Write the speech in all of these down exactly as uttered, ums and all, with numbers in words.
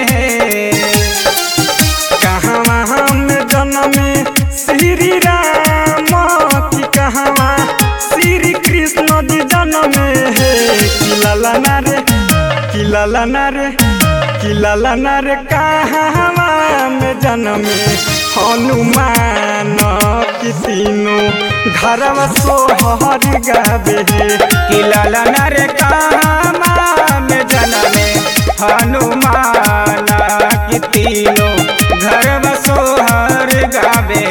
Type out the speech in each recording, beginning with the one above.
कहवा में जन्मे श्री राम की कहवा श्री कृष्ण जी जन्मे है। किलाला नारे किलाला नारे किलाला नारे कहवा में जन्मे हनुमान की तीनों घरवा सोहर गावे है। किलाला नारे कहवा में जन्मे हनुमान की तीनों घरवा सोहर गावे।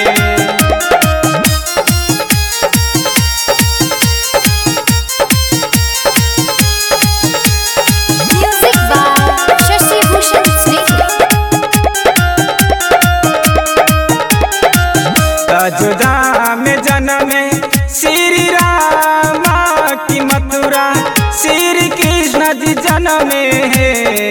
अयोध्या में जन्मे श्री राम की मथुरा श्री कृष्ण जी जन्मे है।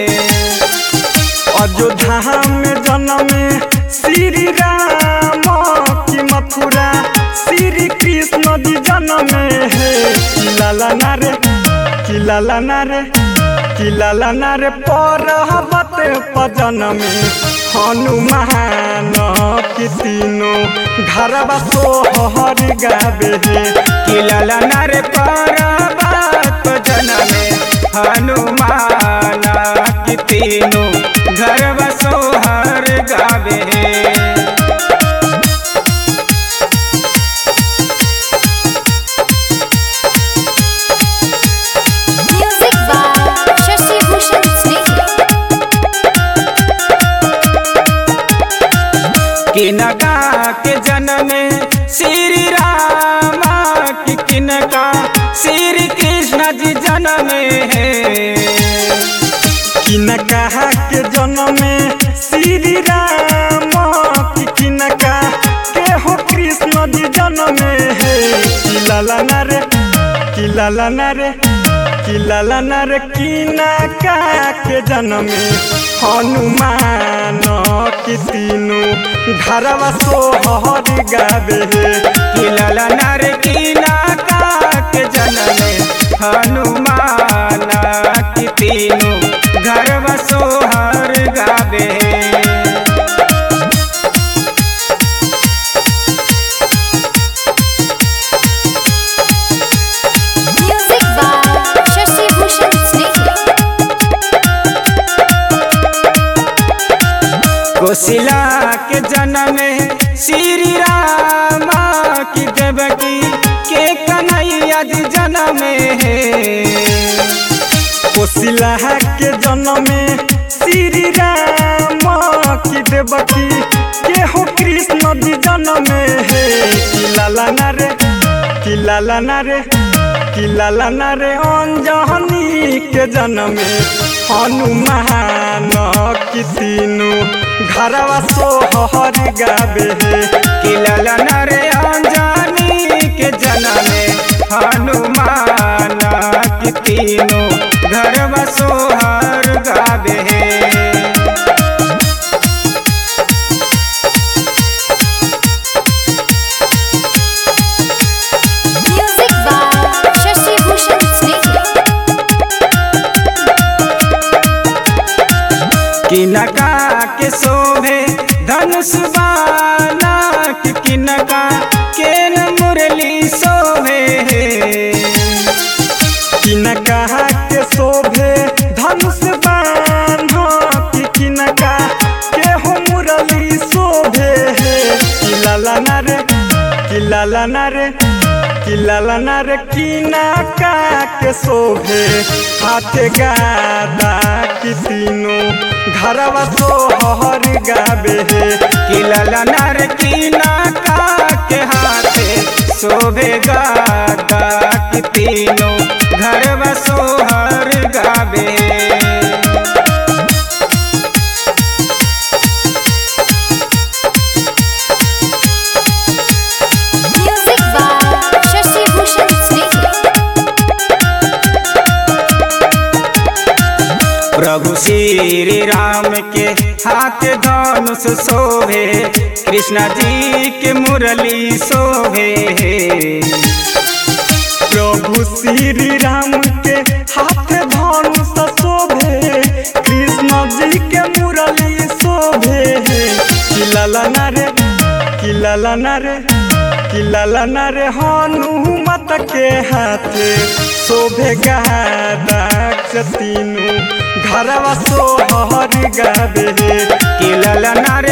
अयोध्या में जन्मे श्री राम की मथुरा श्री कृष्ण जी जन्मे है। किलाला नारे किलाला नारे किलाला नारे पर्वत पर जन्मे हनुमान की तीनों घरवा सोहर गावे है। किलाला नारे पर्वत पर जन्मे हनुमान की तीनों घरवा सोहर गावे है। किनका के जन्मे श्री राम की किनका श्री कृष्ण जी जन्मे है। किनका के जन्मे श्री राम की किनका के हो कृष्ण जी जन्मे है। किलाला नारे किलाला नारे किलाला नारे किनका के जन्मे हनुमान की तीनों घरवा सोहर गावे है। किलाला नारे किनका के जन्मे हनुमान की तीनों घरवा सोहर गावे है। कौशल्या के जन्मे श्री राम की देवकी के कन्हैया जी जन्मे है। कौशल्या के जन्मे श्री राम की देवकी के हो कृष्ण जी जन्मे है। किलाला नारे किलाला नारे किलाला नारे अंजनी के जन्मे हनुमान की तीनों घरवा सोहर गावे है। किलाला नारे अंजनी के जन्मे हनुमान की तीनों घरवा सोहर गावे है। किनका के शोभे धनुष बाना कि किनका के मुरली शोभे है। किनका के शोभे धनुष बाना कि किनका के हो मुरली शोभे है। किलाला नारे किलाला नारे किलाला नारे किनका के शोभे हाथ गादा की तीनों घरवा सोहर गावे है। किलाला नारे किनका के हाथे शोभे गादा की तीनों घरवा सोहर गावे है। प्रभु श्री राम के हाथ धनुष शोभे कृष्ण जी के मुरली शोभे। प्रभु श्री राम के हाथ धनुष शोभे कृष्ण जी जी के मुरली शोभे कि ललना रे कि ललना रे कि ललना रे हनुमत के हाथे शोभे गदाक्ष तीनू घरवा सोहर गावे कि ललना